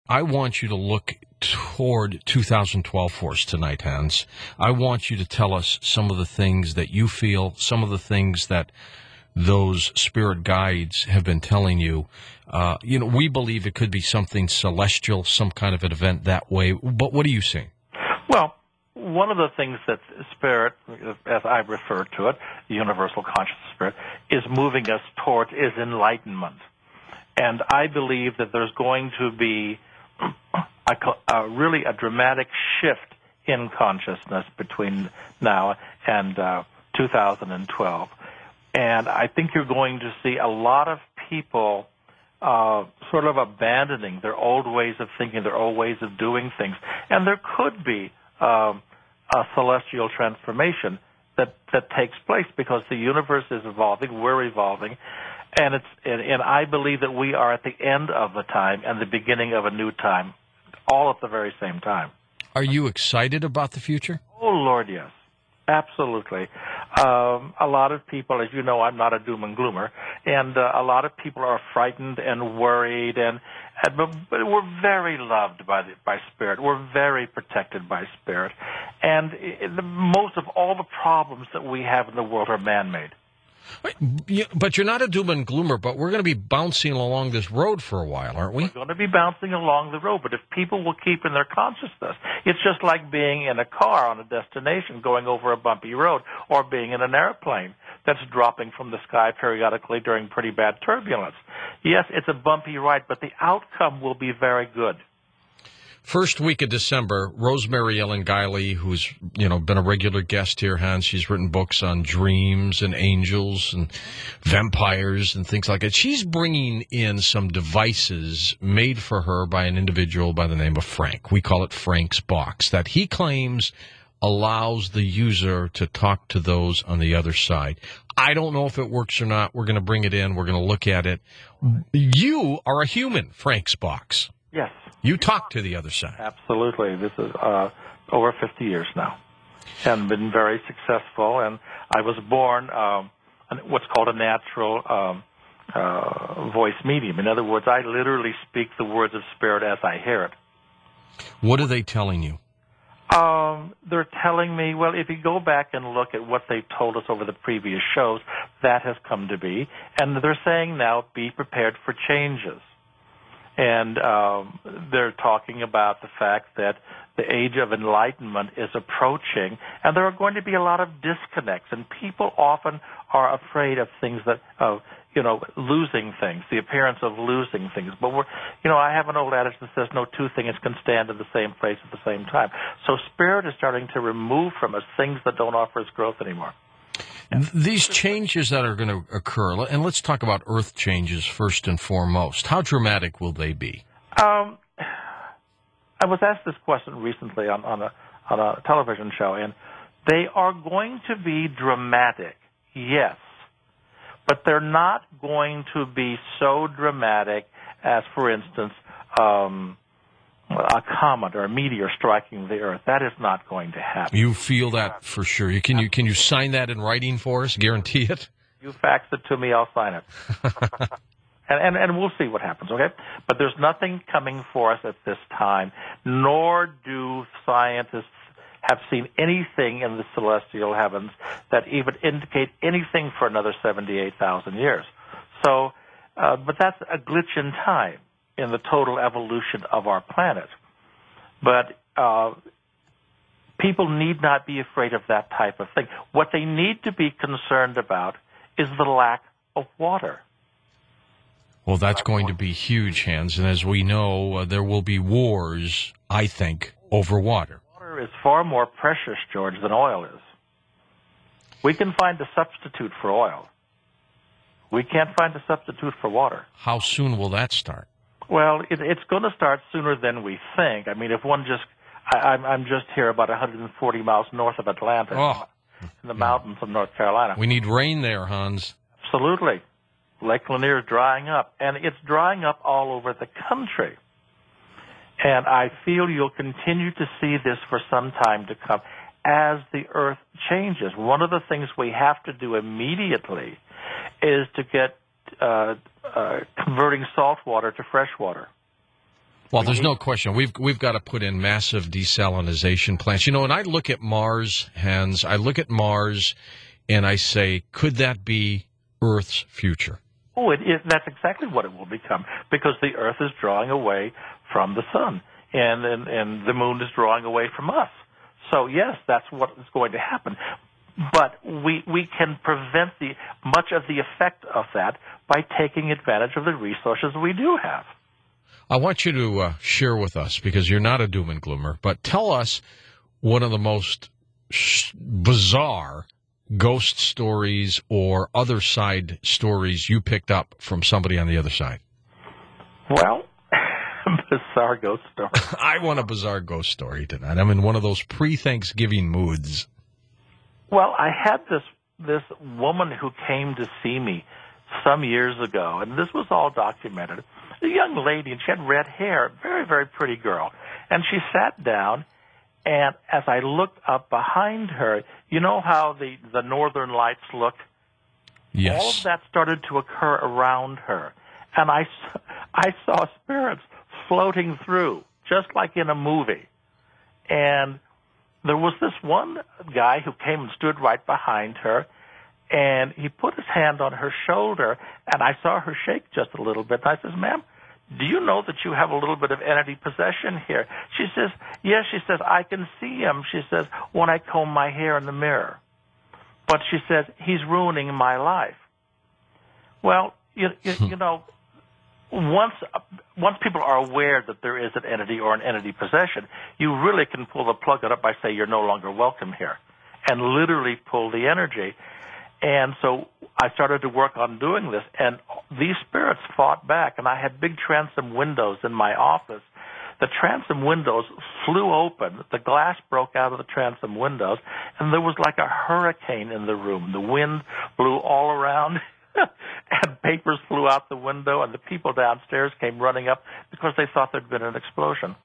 I want you to look toward 2012 for us tonight, Hans. I want you to tell us some of the things that you feel, some of the things that those spirit guides have been telling you. We believe it could be something celestial, some kind of an event that way. But what are you seeing? Well, one of the things that spirit, as I refer to it, the universal conscious spirit, is moving us towards is enlightenment. And I believe that there's going to be really a dramatic shift in consciousness between now and 2012. And I think you're going to see a lot of people sort of abandoning their old ways of thinking, their old ways of doing things. And there could be a celestial transformation that takes place because the universe is evolving, we're evolving, and I believe that we are at the end of a time and the beginning of a new time, all at the very same time. Are you excited about the future? Oh, Lord, yes. Absolutely. A lot of people, as you know, I'm not a doom and gloomer, and a lot of people are frightened and worried, but we're very loved by Spirit. We're very protected by Spirit, and most of all the problems that we have in the world are man-made. But you're not a doom and gloomer, but we're going to be bouncing along this road for a while, aren't we? We're going to be bouncing along the road, but if people will keep in their consciousness, it's just like being in a car on a destination going over a bumpy road or being in an airplane that's dropping from the sky periodically during pretty bad turbulence. Yes, it's a bumpy ride, but the outcome will be very good. First week of December, Rosemary Ellen Guiley, who's been a regular guest here, Hans, she's written books on dreams and angels and vampires and things like that. She's bringing in some devices made for her by an individual by the name of Frank. We call it Frank's Box, that he claims allows the user to talk to those on the other side. I don't know if it works or not. We're going to bring it in. We're going to look at it. You are a human, Frank's Box. Yes. You talk to the other side. Absolutely. This is over 50 years now and been very successful. And I was born what's called a natural voice medium. In other words, I literally speak the words of Spirit as I hear it. What are they telling you? They're telling me, well, if you go back and look at what they've told us over the previous shows, that has come to be. And they're saying now, be prepared for changes. And they're talking about the fact that the age of enlightenment is approaching, and there are going to be a lot of disconnects, and people often are afraid of things losing things, the appearance of losing things. But I have an old adage that says no two things can stand in the same place at the same time. So Spirit is starting to remove from us things that don't offer us growth anymore. These changes that are going to occur, and let's talk about Earth changes first and foremost. How dramatic will they be? I was asked this question recently on a television show, and they are going to be dramatic, yes, but they're not going to be so dramatic as, for instance, a comet or a meteor striking the Earth. That is not going to happen. You feel that for sure. Can you sign that in writing for us? Guarantee it? You fax it to me, I'll sign it. and we'll see what happens, okay? But there's nothing coming for us at this time, nor do scientists have seen anything in the celestial heavens that even indicate anything for another 78,000 years. So, but that's a glitch in time in the total evolution of our planet. But people need not be afraid of that type of thing. What they need to be concerned about is the lack of water. Well, that's going to be huge, Hans. And as we know, there will be wars, I think, over water. Water is far more precious, George, than oil is. We can find a substitute for oil. We can't find a substitute for water. How soon will that start? Well, it's going to start sooner than we think. I mean, if one I'm just here about 140 miles north of Atlanta, in the mountains of North Carolina. We need rain there, Hans. Absolutely. Lake Lanier is drying up, and it's drying up all over the country. And I feel you'll continue to see this for some time to come as the Earth changes. One of the things we have to do immediately is to get converting salt water to fresh water. Well, there's no question. We've got to put in massive desalinization plants. You know, when I look at Mars, Hans, I look at Mars and I say, could that be Earth's future? Oh, it is. That's exactly what it will become, because the Earth is drawing away from the sun, and the moon is drawing away from us. So yes, that's what is going to happen. But we can prevent much of the effect of that by taking advantage of the resources we do have. I want you to share with us, because you're not a doom and gloomer, but tell us one of the most bizarre ghost stories or other side stories you picked up from somebody on the other side. Well, bizarre ghost story. I want a bizarre ghost story tonight. I'm in one of those pre-Thanksgiving moods. Well, I had this woman who came to see me some years ago, and this was all documented. A young lady, and she had red hair, very, very pretty girl. And she sat down, and as I looked up behind her, you know how the northern lights look? Yes. All of that started to occur around her. And I saw spirits floating through, just like in a movie. And there was this one guy who came and stood right behind her, and he put his hand on her shoulder, and I saw her shake just a little bit. And I says, "Ma'am, do you know that you have a little bit of entity possession here?" She says, "Yes." She says, "I can see him," she says, "when I comb my hair in the mirror. But," she says, "he's ruining my life." Well, you know, once people are aware that there is an entity or an entity possession, you really can pull the plug on it by saying you're no longer welcome here, and literally pull the energy. And so I started to work on doing this, and these spirits fought back, and I had big transom windows in my office. The transom windows flew open, the glass broke out of the transom windows, and there was like a hurricane in the room. The wind blew all around, and papers flew out the window, and the people downstairs came running up because they thought there'd been an explosion.